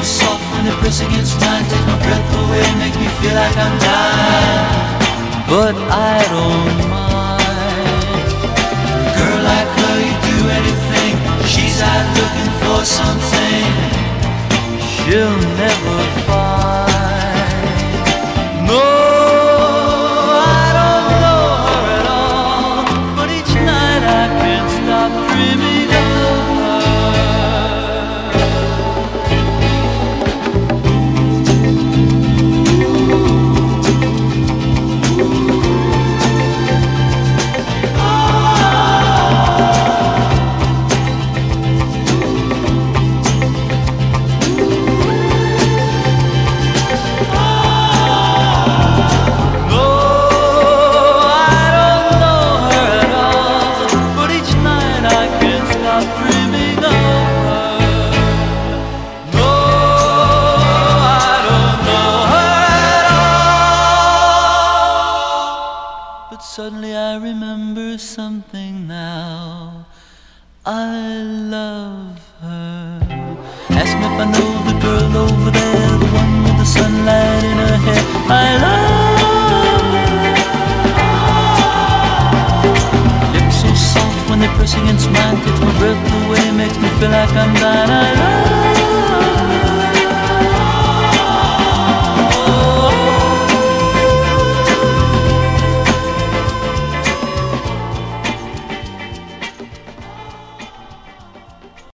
soft when they press against mine, take my breath away, make me feel like I'm dying. But I don't mind. A girl like her, you do anything. She's out looking for something she'll never find. No, I don't know her at all, but each night I can't stop dreaming of suddenly I remember something now. I love her. Ask me if I know the girl over there, the one with the sunlight in her hair. I love her. Lips so soft when they press against mine, takes my breath away, makes me feel like I'm dying. I love her.